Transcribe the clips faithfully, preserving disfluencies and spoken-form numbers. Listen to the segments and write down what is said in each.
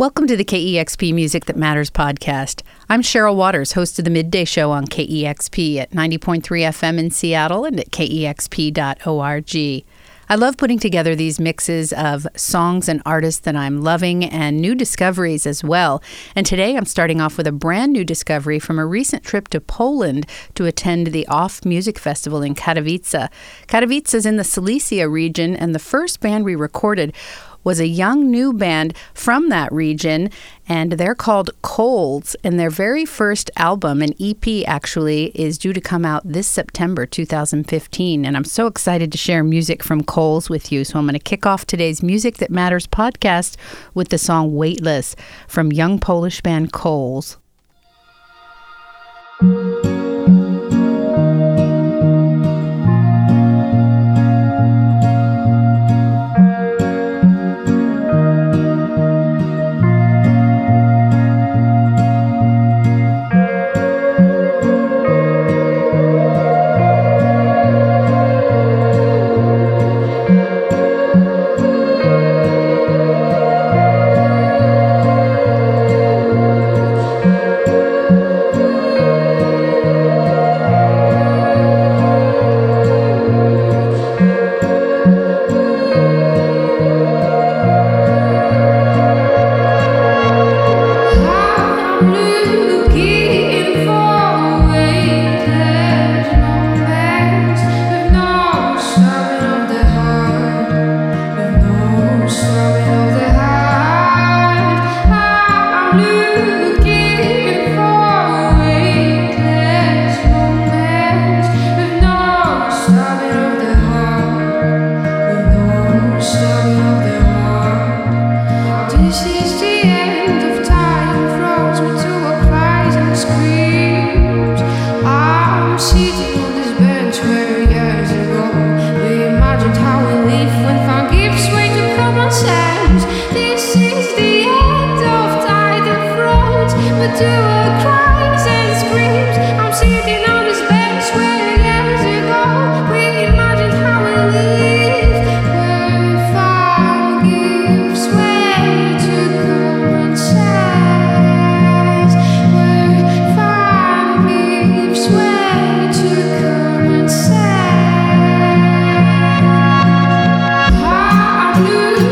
Welcome to the K E X P Music That Matters podcast. I'm Cheryl Waters, host of the Midday Show on K E X P at ninety point three F M in Seattle and at K E X P dot org. I love putting together these mixes of songs and artists that I'm loving and new discoveries as well. And today I'm starting off with a brand new discovery from a recent trip to Poland to attend the Off Music Festival in Katowice. Katowice is in the Silesia region, and the first band we recorded was a young new band from that region, and they're called Coles, and their very first album, an E P actually, is due to come out this September two thousand fifteen, and I'm so excited to share music from Coles with you. So I'm going to kick off today's Music That Matters podcast with the song Weightless from young Polish band Coles.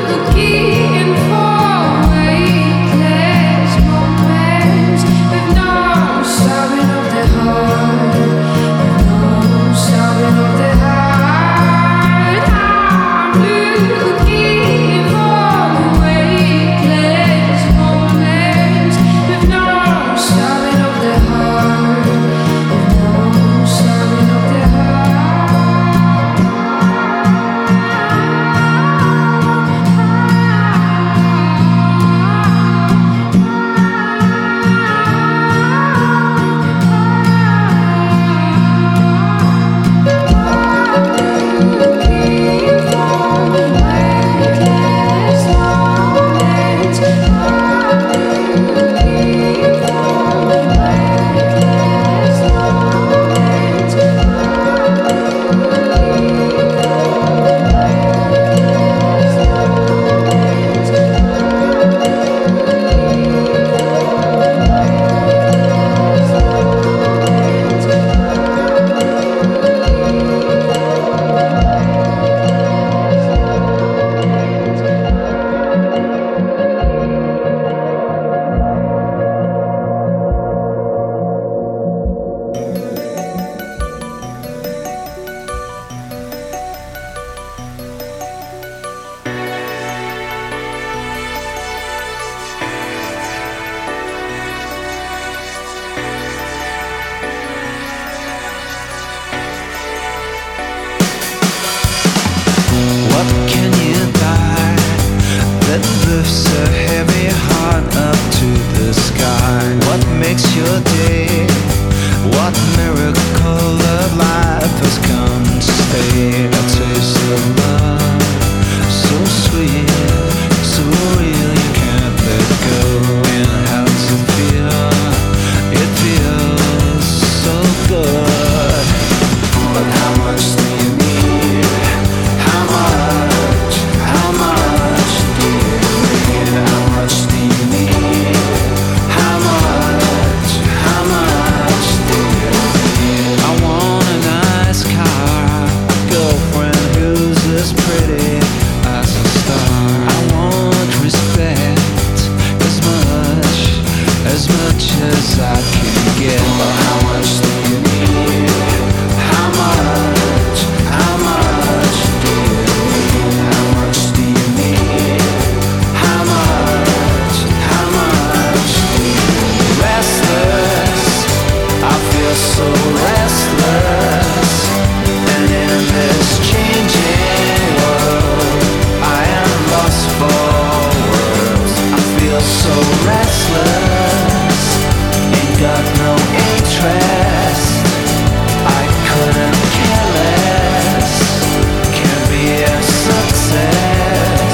No so restless, ain't got no interest. I couldn't care less, can't be a success.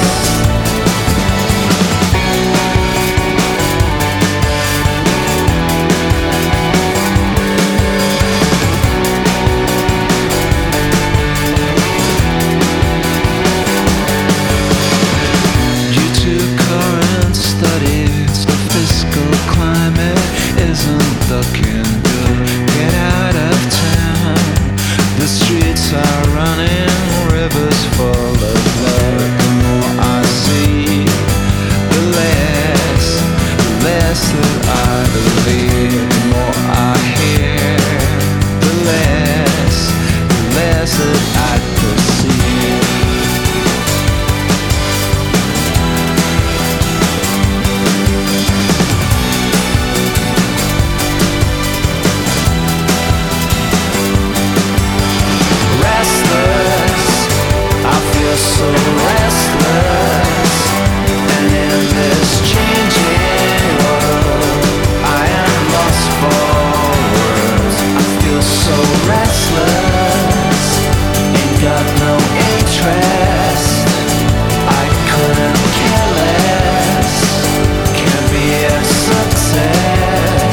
Due to current studies, the fiscal climate isn't looking good. Get out of town, the streets are running, rivers full of blood. The more I see, the less, the less that I believe. The more I hear, the less, the less that I perceive. So restless, and in this changing world, I am lost for words. I feel so restless, ain't got no interest. I couldn't care less, can't be a success.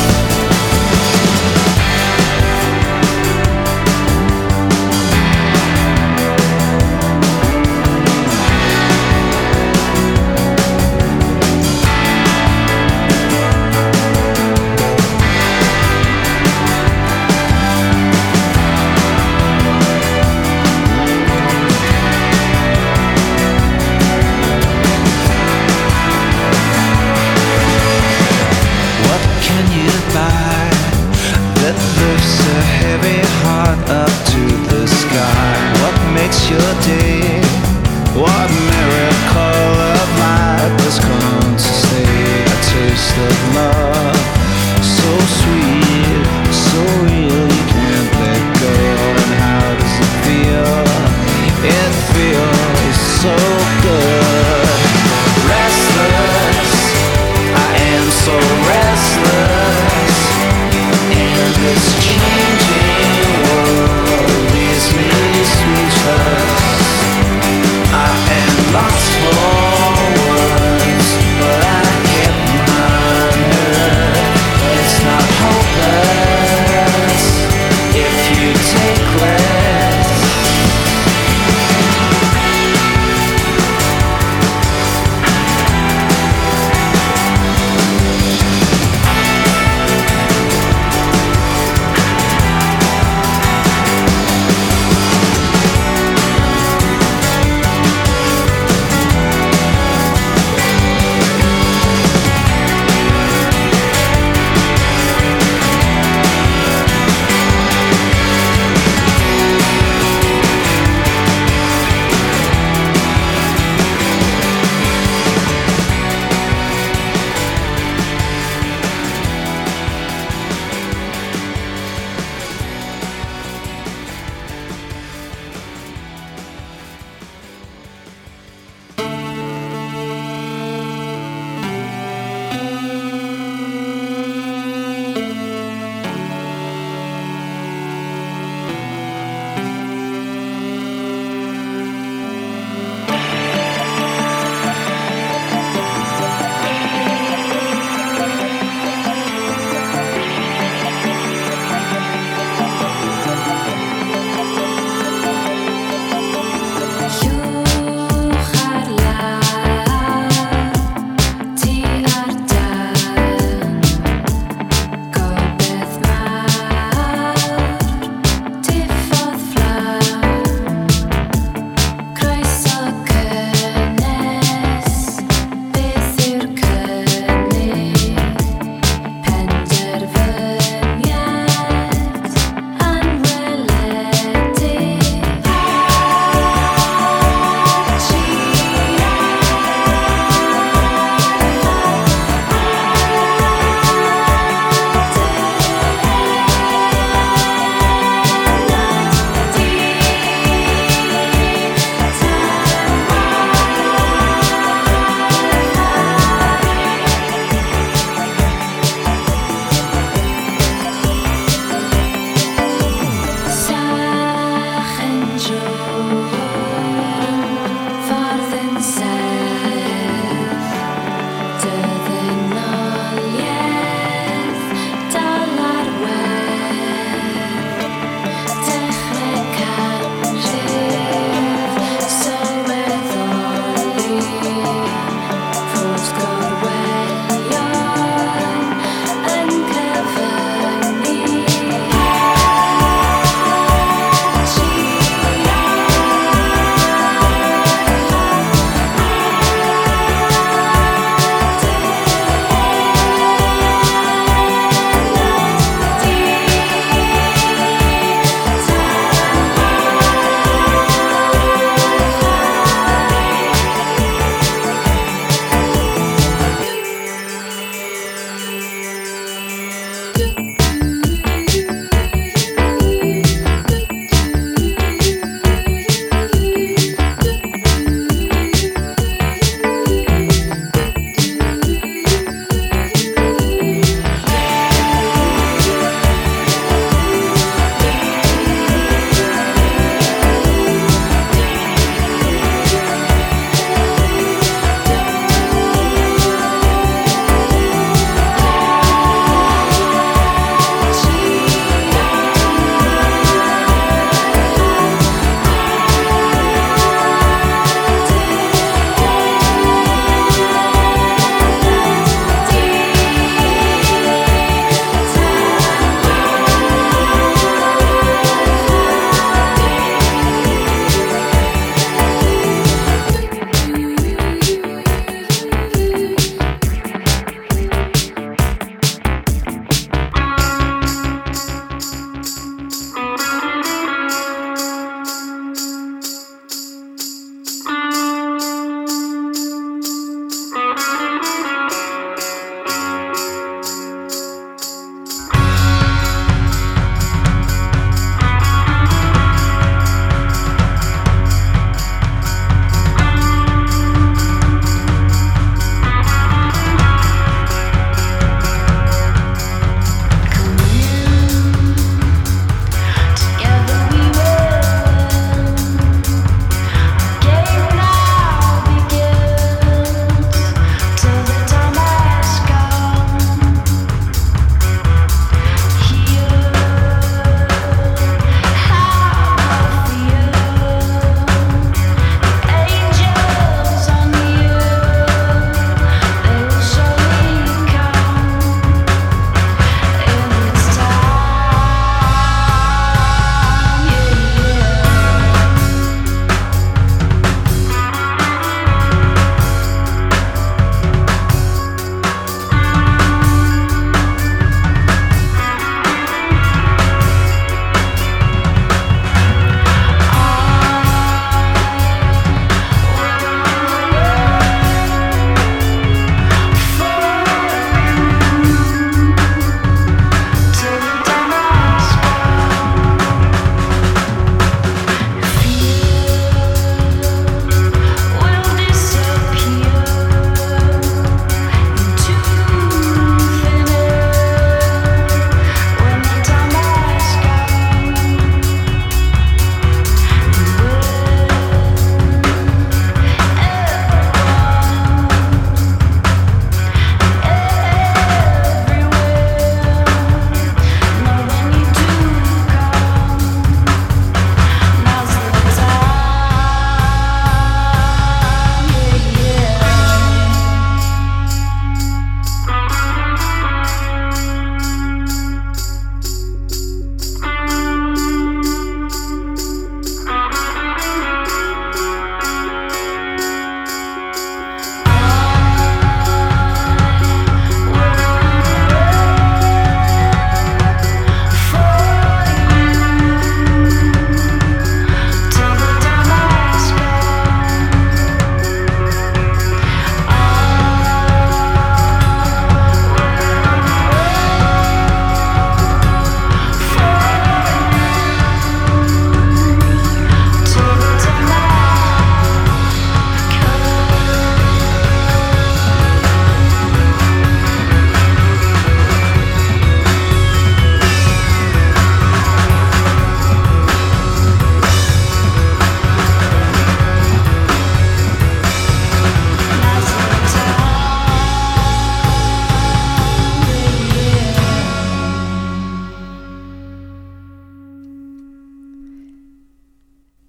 That lifts a heavy heart up to the sky. What makes your day? What miracle of life has come to stay? A taste of love, so sweet, so real, you can't let go. And how does it feel? It feels so good. Restless, I am so restless. And this changing world leaves me speechless. I am lost for words, but I get my nerve. It's not hopeless if you take less. Yuharla, ti arda.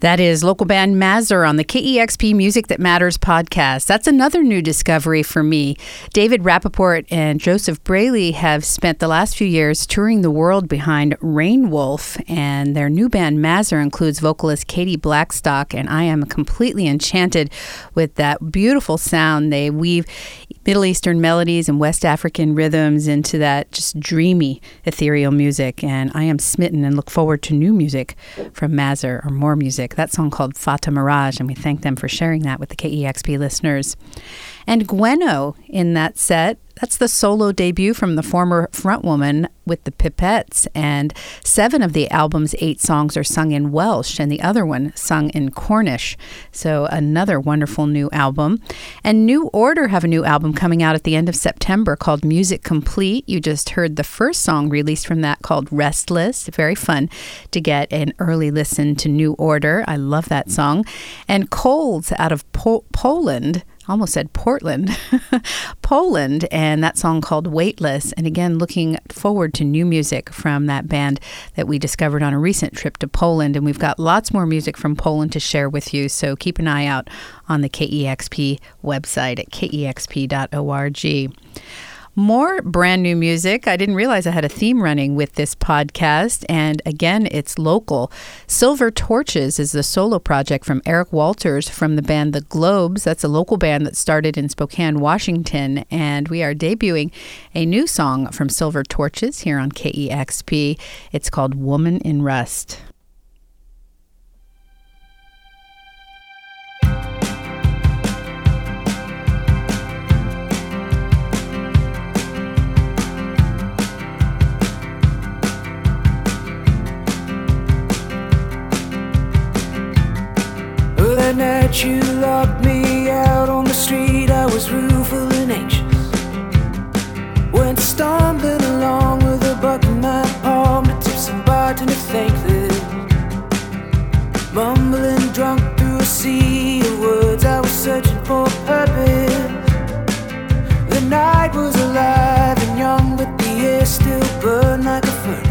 That is local band Mazur on the K E X P Music That Matters podcast. That's another new discovery for me. David Rappaport and Joseph Braley have spent the last few years touring the world behind Rainwolf, and their new band Mazur includes vocalist Katie Blackstock, and I am completely enchanted with that beautiful sound. They weave Middle Eastern melodies and West African rhythms into that just dreamy, ethereal music, and I am smitten and look forward to new music from Mazur, or more music. That song called Fata Mirage, and we thank them for sharing that with the K E X P listeners. And Gweno in that set, that's the solo debut from the former frontwoman with the Pipettes, and seven of the album's eight songs are sung in Welsh, and the other one sung in Cornish. So another wonderful new album. And New Order have a new album coming out at the end of September called Music Complete. You just heard the first song released from that called Restless. Very fun to get an early listen to New Order. I love that song. And Colds out of po- Poland, almost said Portland, Poland, and that song called Weightless. And again, looking forward to new music from that band that we discovered on a recent trip to Poland. And we've got lots more music from Poland to share with you, so keep an eye out on the K E X P website at K E X P dot org. More brand new music. I didn't realize I had a theme running with this podcast, and again, it's local. Silver Torches is the solo project from Eric Walters from the band The Globes. That's a local band that started in Spokane, Washington, and we are debuting a new song from Silver Torches here on K E X P. It's called Woman in Rust. That night you locked me out on the street, I was rueful and anxious. Went stumbling along with a buck in my palm to tip some bartender thankless. Mumbling drunk through a sea of words, I was searching for purpose. The night was alive and young, but the air still burned like a furnace.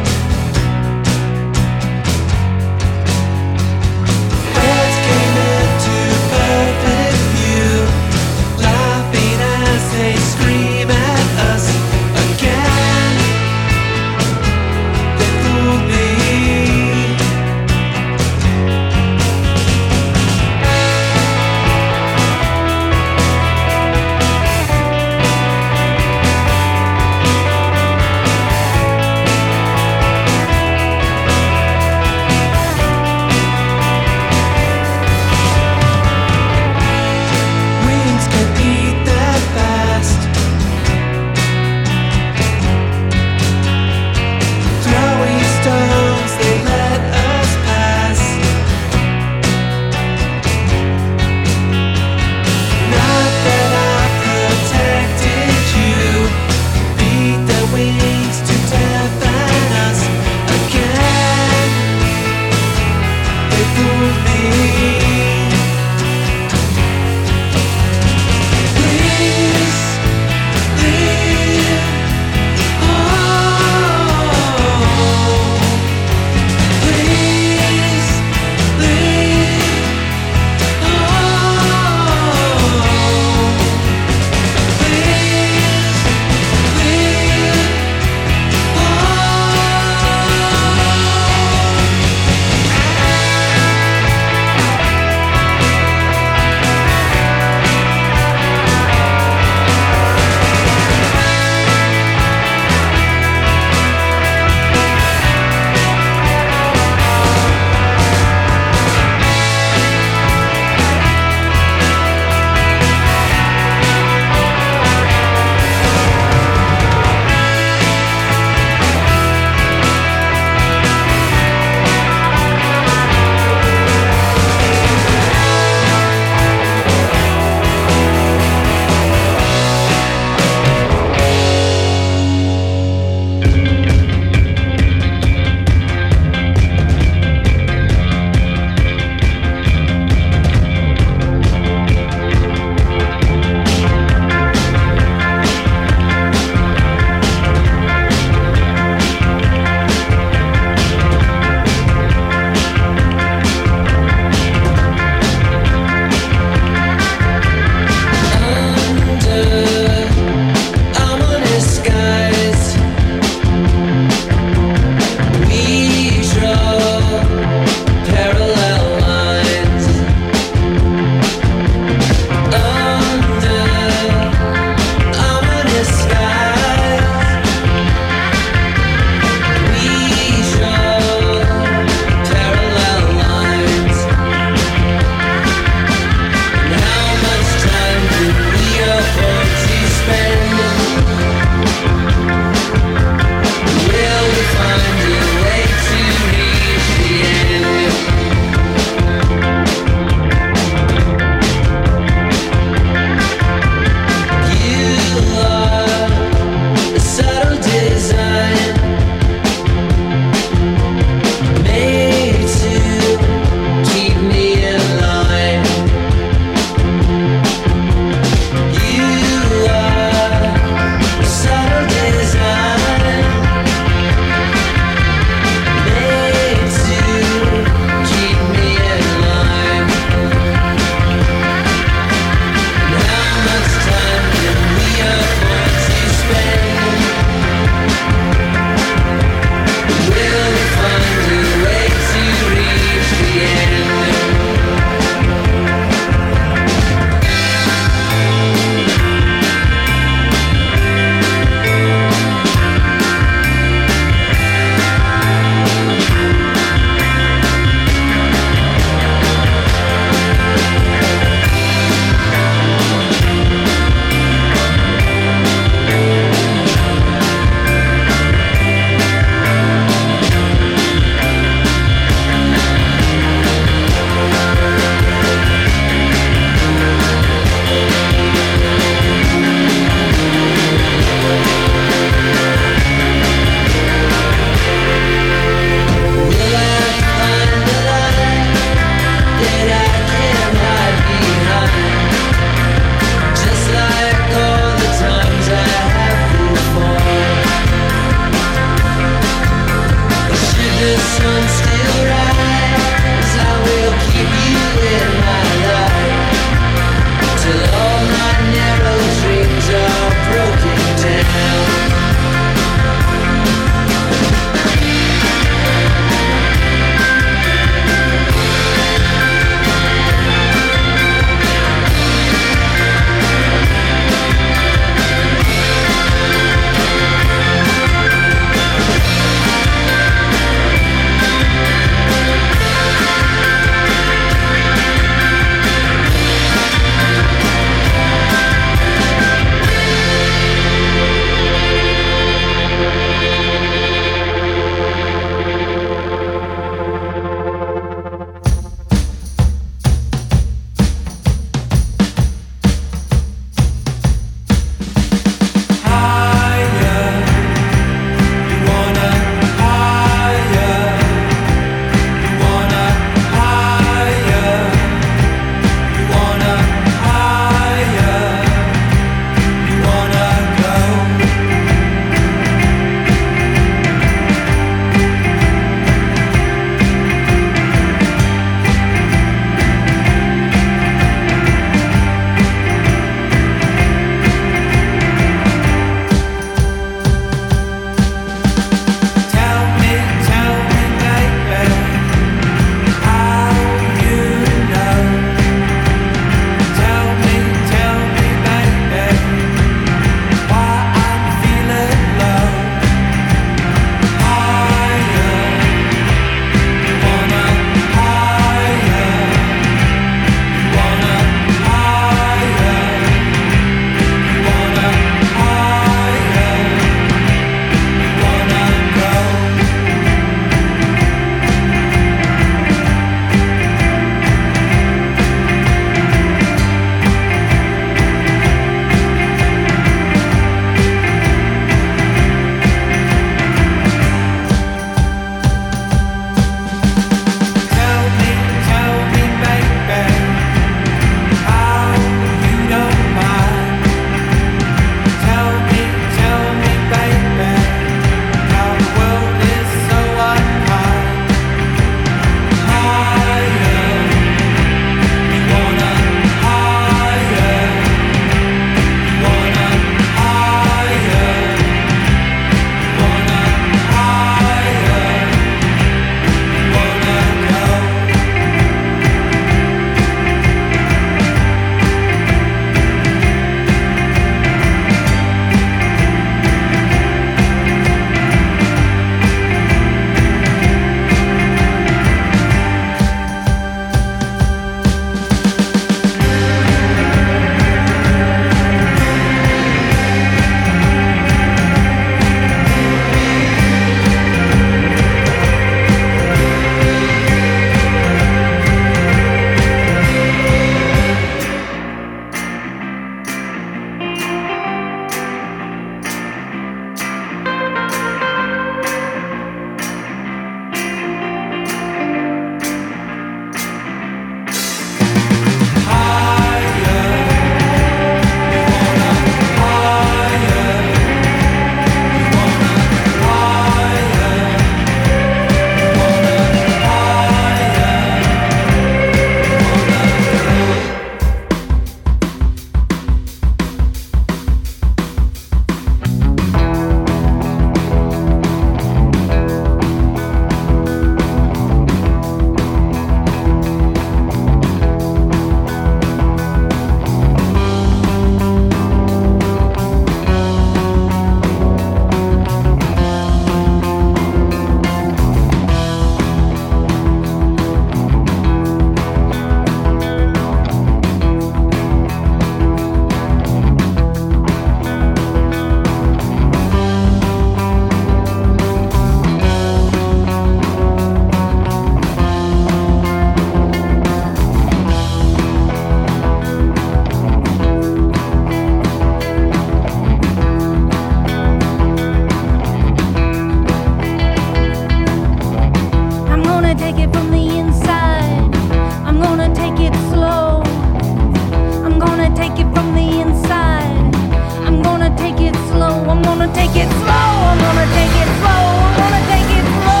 gonna take it slow. I'm gonna take it slow. I'm gonna take it slow.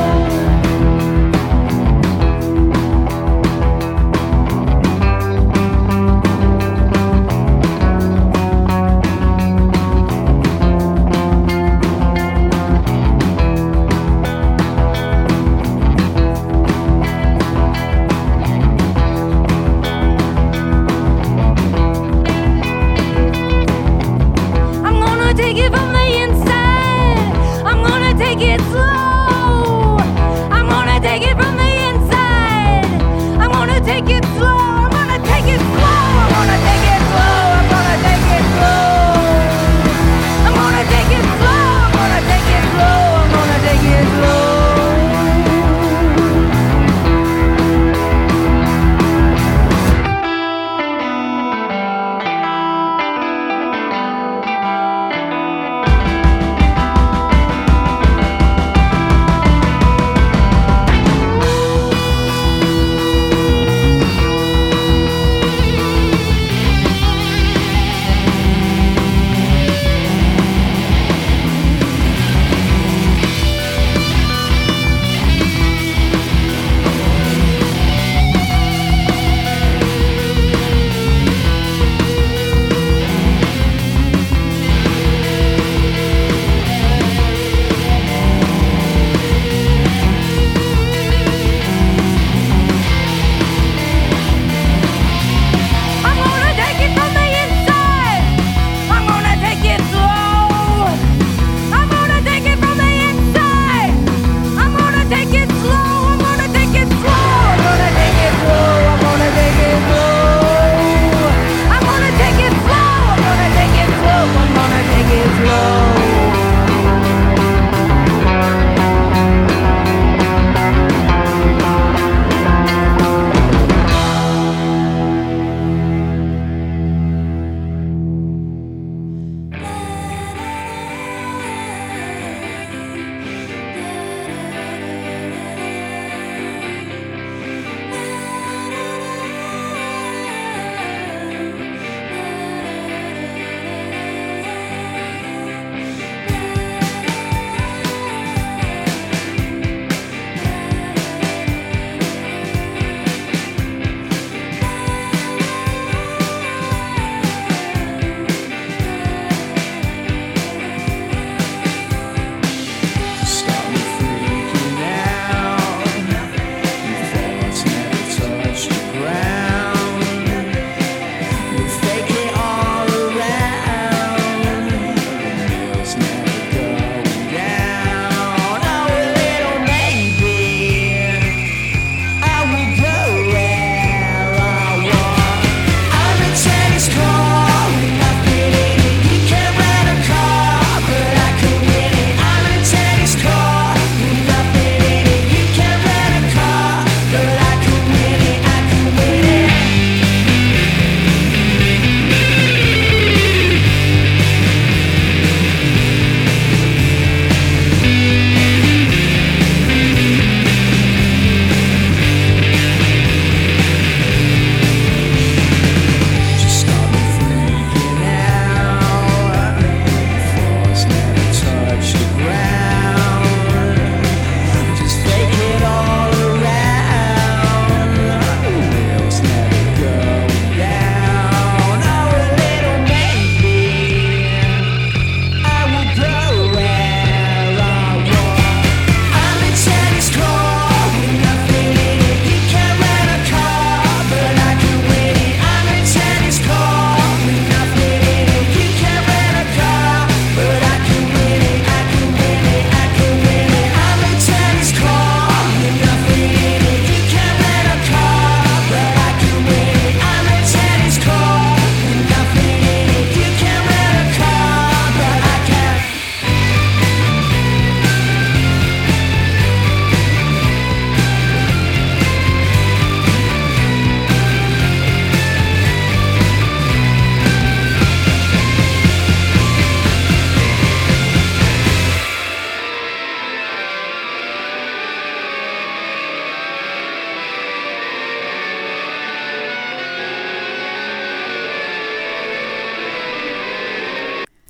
Take it from the inside. I'm gonna take it slow. I'm gonna take it from the inside. I'm gonna take it slow. I'm gonna take it slow. I'm gonna take it slow. I'm gonna take it slow. I'm gonna take it slow. I'm gonna take it slow. I'm gonna take it slow.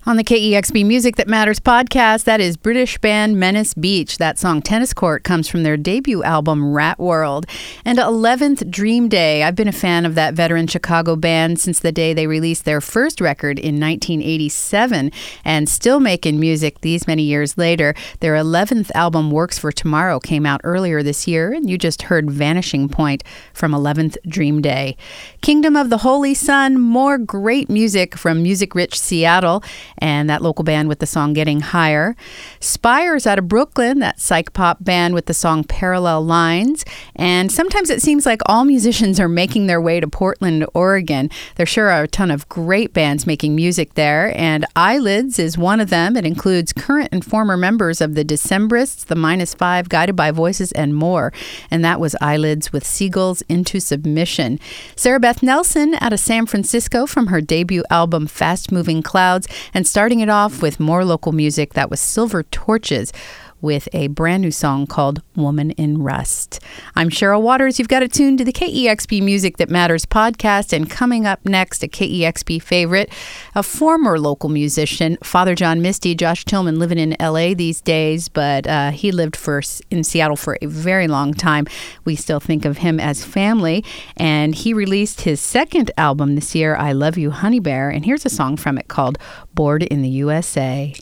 On the K E X P Music That Matters podcast, that is British band Menace Beach. That song, Tennis Court, comes from their debut album, Rat World. And eleventh Dream Day. I've been a fan of that veteran Chicago band since the day they released their first record in nineteen eighty-seven, and still making music these many years later. Their eleventh album, Works for Tomorrow, came out earlier this year, and you just heard Vanishing Point from eleventh Dream Day. Kingdom of the Holy Sun, more great music from music-rich Seattle, and that local band with the song Getting Higher. Spires out of Brooklyn, that psych pop band with the song Parallel Lines. And sometimes it seems like all musicians are making their way to Portland, Oregon. There sure are a ton of great bands making music there, and Eyelids is one of them. It includes current and former members of the Decembrists, the Minus Five, Guided by Voices, and more. And that was Eyelids with Seagulls Into Submission. Sarah Beth Nelson out of San Francisco from her debut album Fast Moving Clouds, and starting it off with more local music, that was Silver Torches with a brand new song called Woman in Rust. I'm Cheryl Waters. You've got it tuned to the K E X P Music That Matters podcast, and coming up next, a K E X P favorite, a former local musician, Father John Misty. Josh Tillman living in L A these days, but uh, he lived for in Seattle for a very long time. We still think of him as family, and he released his second album this year, I Love You, Honey Bear, and here's a song from it called Bored in the U S A.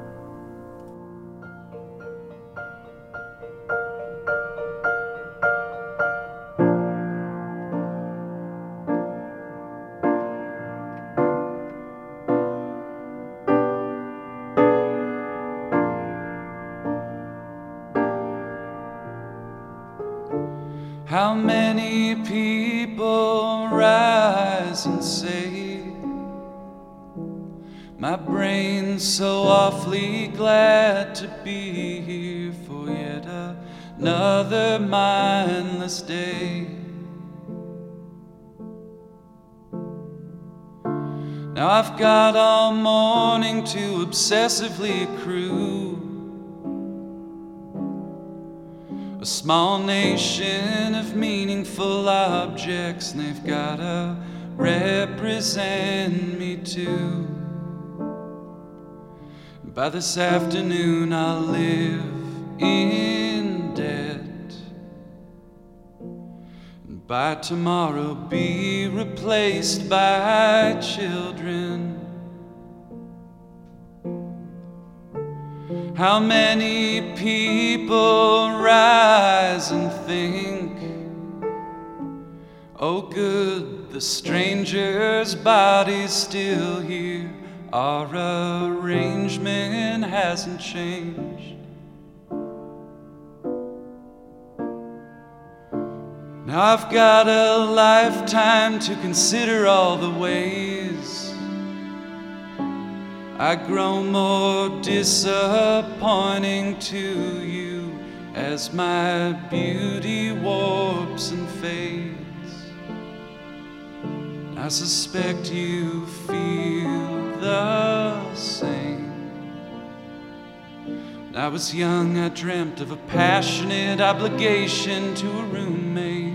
How many people rise and say, my brain's so awfully glad to be here for yet another mindless day. Now I've got all morning to obsessively accrue a small nation of meaningful objects, and they've gotta represent me too. By this afternoon I'll live in debt, and by tomorrow be replaced by children. How many people rise and think, oh good, the stranger's body's still here, our arrangement hasn't changed. Now I've got a lifetime to consider all the ways I grow more disappointing to you as my beauty warps and fades. I suspect you feel the same. When I was young, I dreamt of a passionate obligation to a roommate.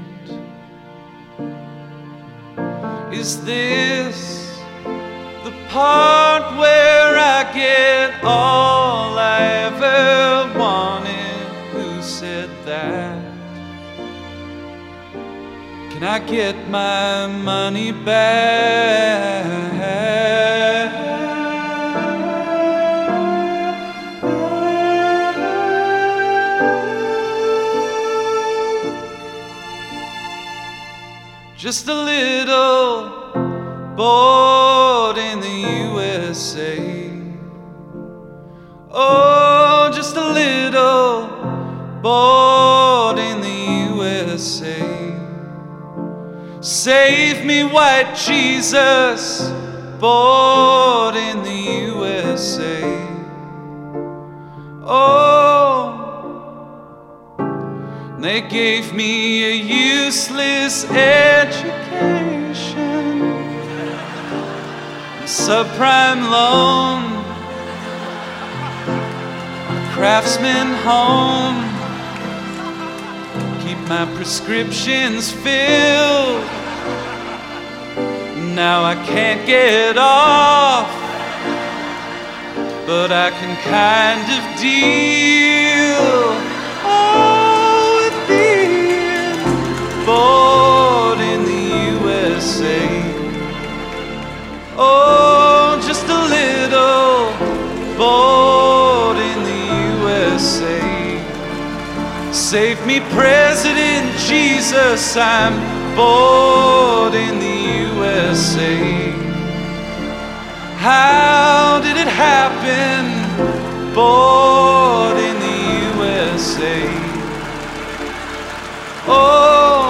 Is this the part where I get all I ever wanted? Who said that? Can I get my money back? Just a little bored in the U S A. Oh, just a little bored in the U S A. Save me, white Jesus, bored in the U S A. Oh, they gave me a useless education, a subprime loan, a craftsman home, keep my prescriptions filled. Now I can't get off but I can kind of deal oh, with being born in the U S A. Oh, just a little born in the U S A. Save me, President Jesus, I'm born in the U S A. How did it happen? Born in the U S A. Oh,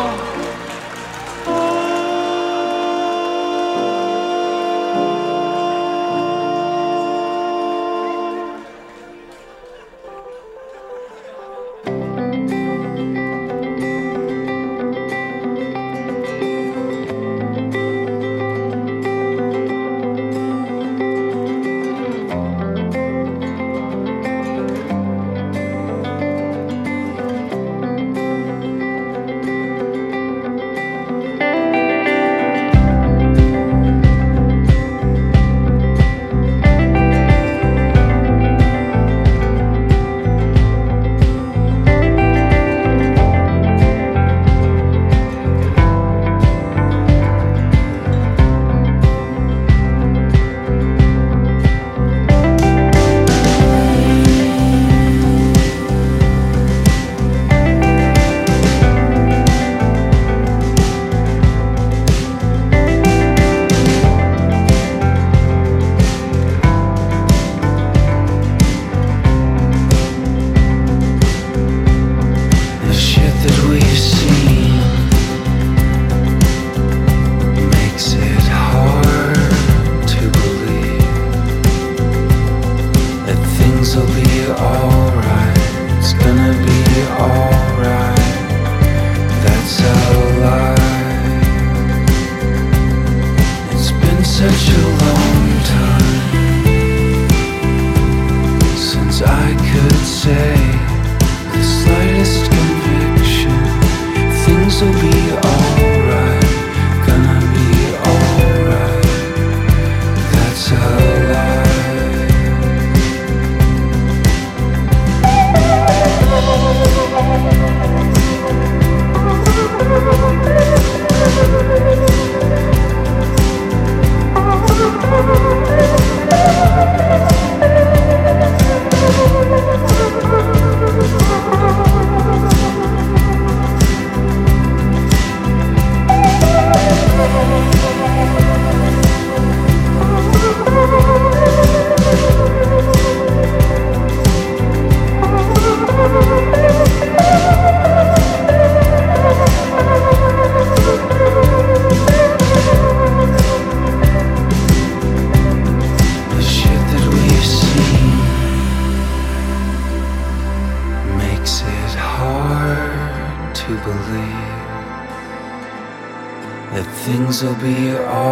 Things'll be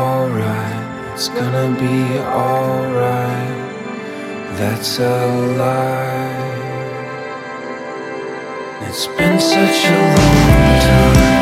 alright, it's gonna be alright. That's a lie. It's been such a long time.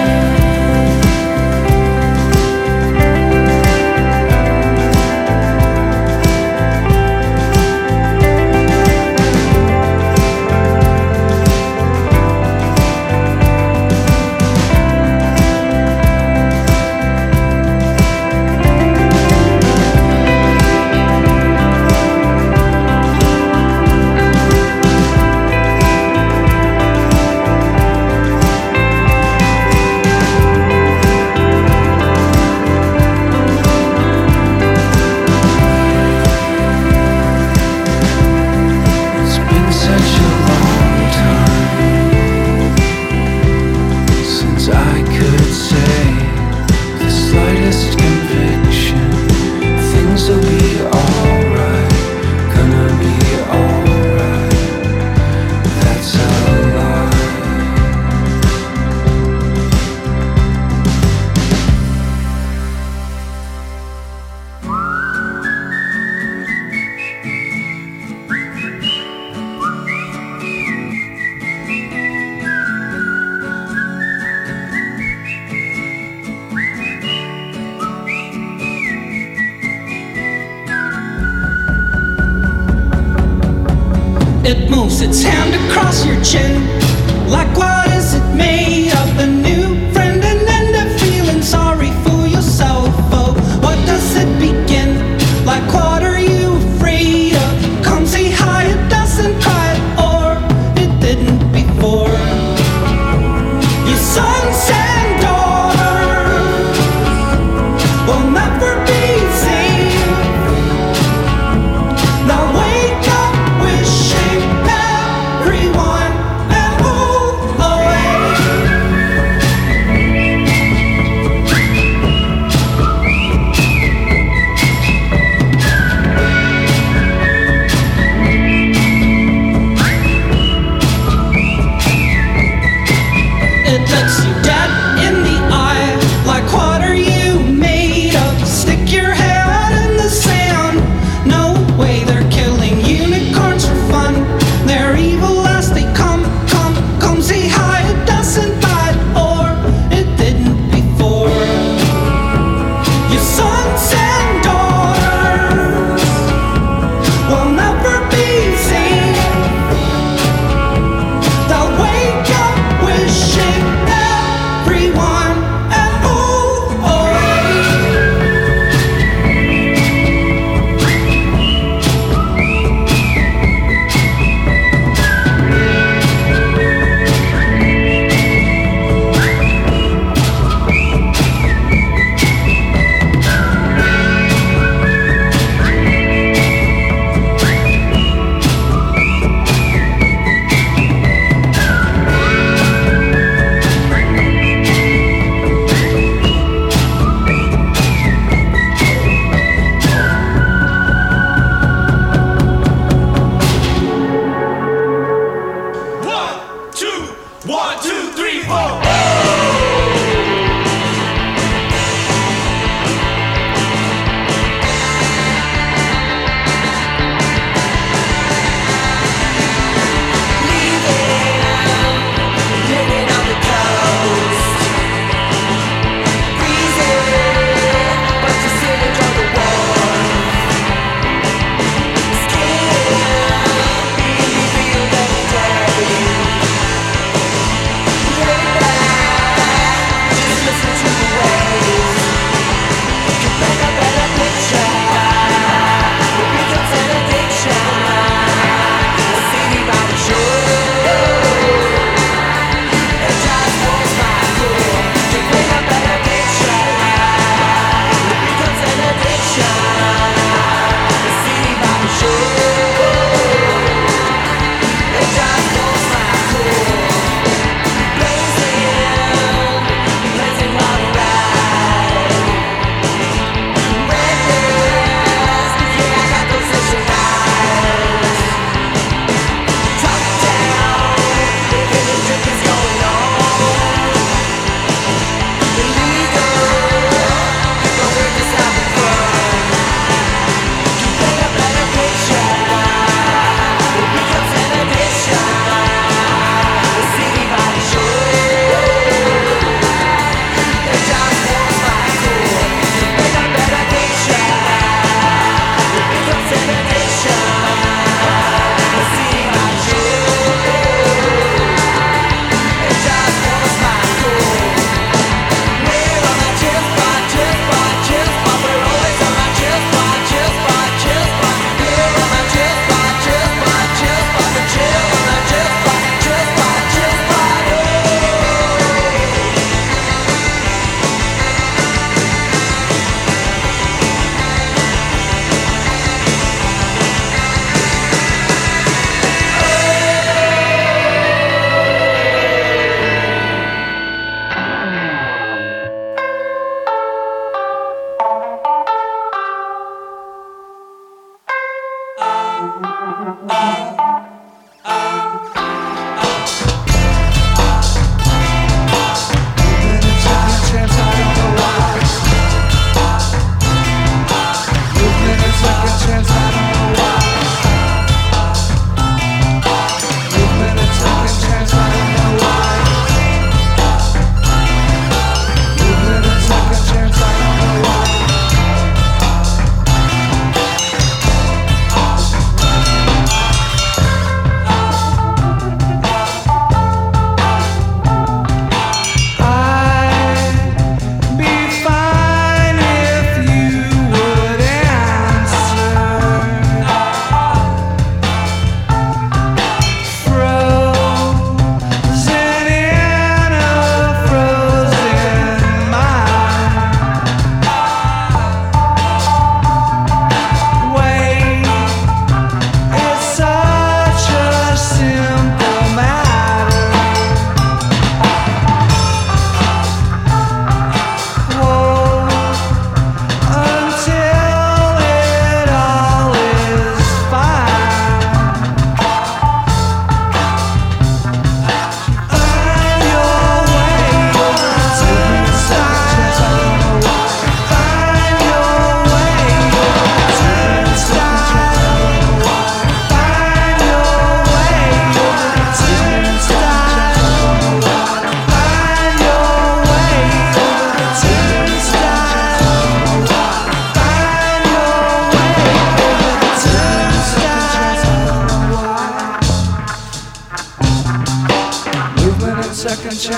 It moves its hand across your chin. Like what is it made of? A new friend and end up feeling sorry for yourself. Oh, what does it begin? Like what are you afraid of? Come say hi, it doesn't cry, or it didn't before. Your sons and daughters will never be safe. Now wake up wishing everyone and all away. It looks you dead in the eye. Like what are you made of?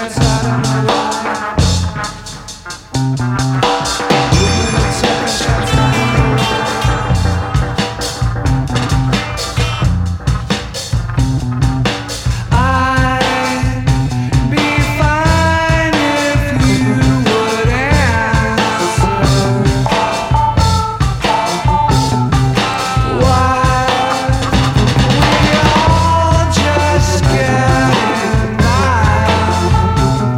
shots, I don't know why. Moving in second shots, I don't know why. I'd be fine if you would answer. Why we all just getting by?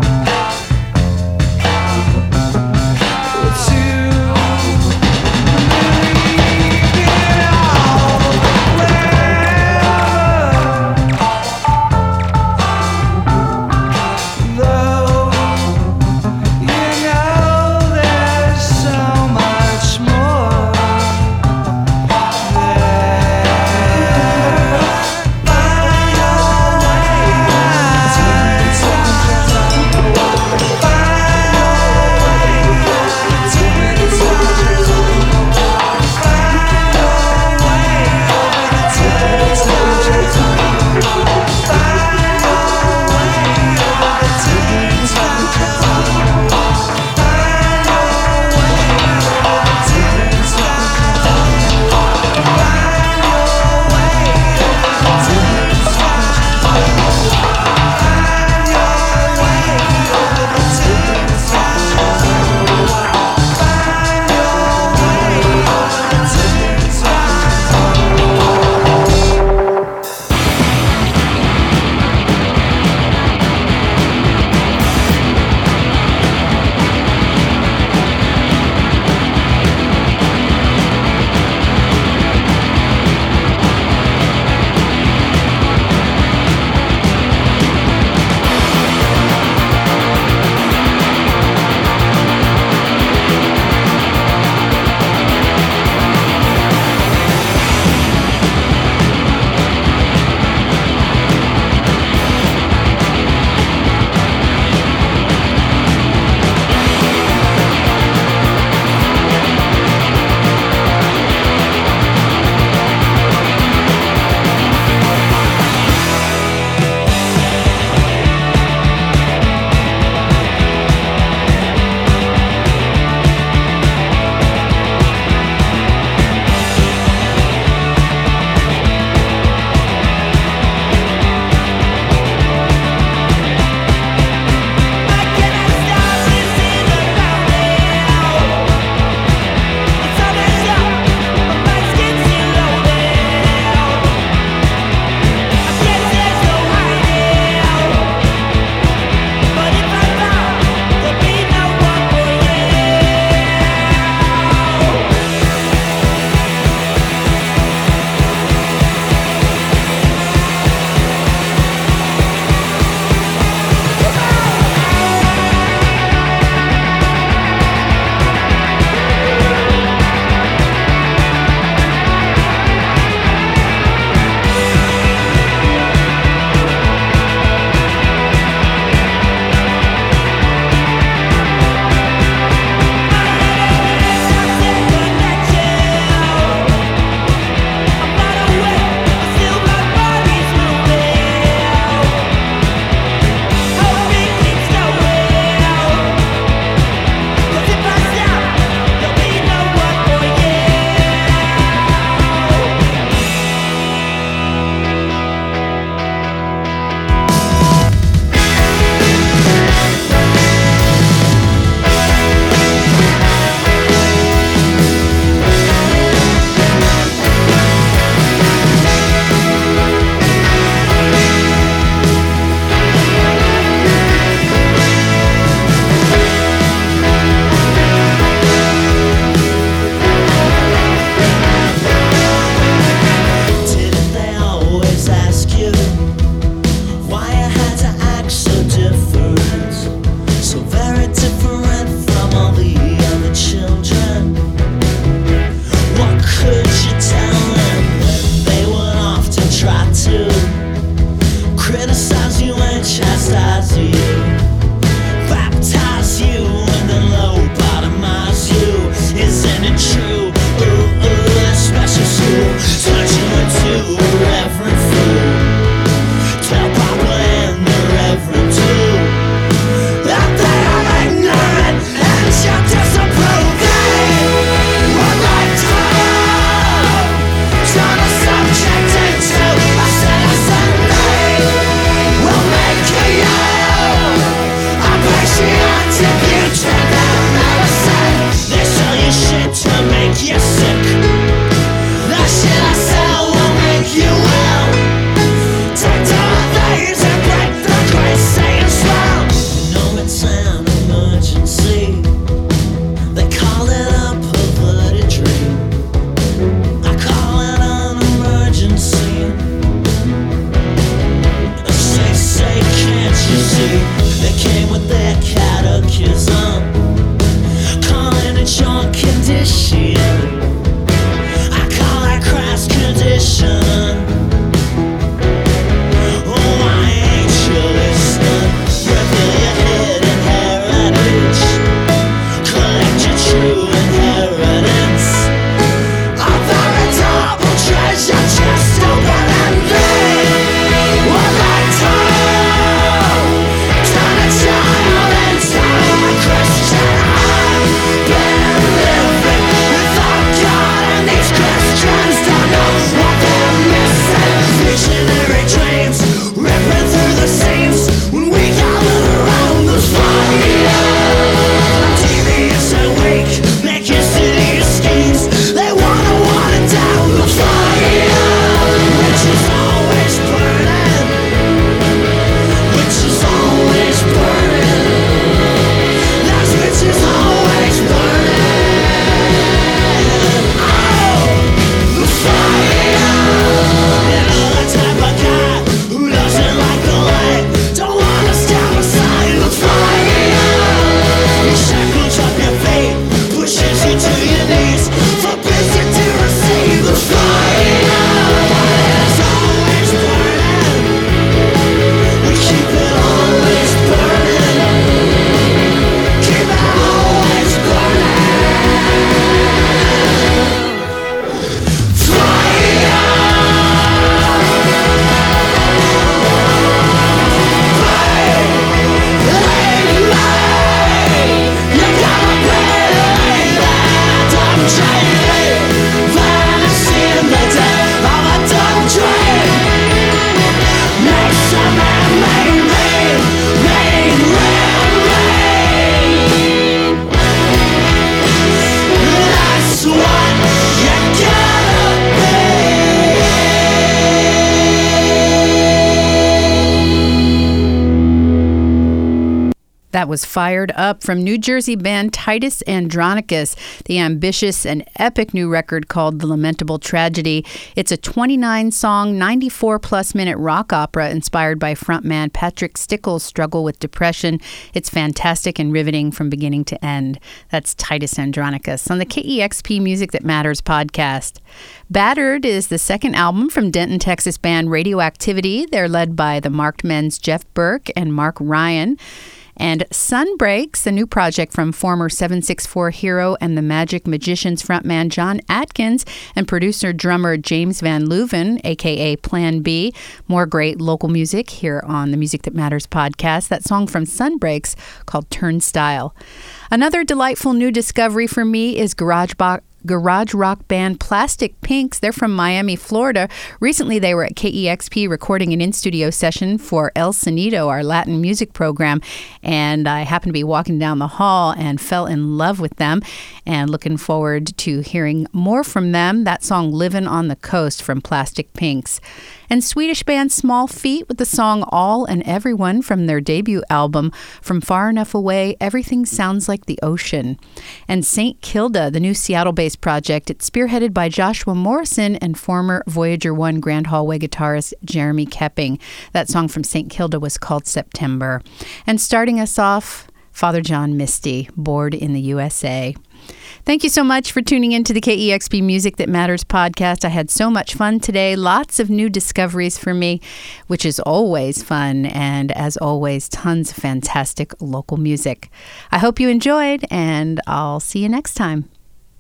That was Fired Up from New Jersey band Titus Andronicus, the ambitious and epic new record called The Lamentable Tragedy. It's a twenty-nine song, ninety-four plus minute rock opera inspired by frontman Patrick Stickles' struggle with depression. It's fantastic and riveting from beginning to end. That's Titus Andronicus on the K E X P Music That Matters podcast. Battered is the second album from Denton, Texas band Radioactivity. They're led by the Marked Men's Jeff Burke and Mark Ryan. And Sunbreaks, a new project from former seven six four Hero and the Magic Magicians frontman John Atkins and producer-drummer James Van Leuven, a k a. Plan B. More great local music here on the Music That Matters podcast. That song from Sunbreaks called Turnstile. Another delightful new discovery for me is Garage Box. Garage rock band Plastic Pinks. They're from Miami, Florida. Recently, they were at K E X P recording an in-studio session for El Sonido, our Latin music program, and I happened to be walking down the hall and fell in love with them, and looking forward to hearing more from them. That song, Livin' on the Coast from Plastic Pinks. And Swedish band Small Feet with the song All and Everyone from their debut album, From Far Enough Away, Everything Sounds Like the Ocean. And Saint Kilda, the new Seattle-based project, it's spearheaded by Joshua Morrison and former Voyager one Grand Hallway guitarist Jeremy Kepping. That song from Saint Kilda was called September. And starting us off, Father John Misty, Bored in the U S A. Thank you so much for tuning in to the K E X P Music That Matters podcast. I had so much fun today. Lots of new discoveries for me, which is always fun. And as always, tons of fantastic local music. I hope you enjoyed, and I'll see you next time.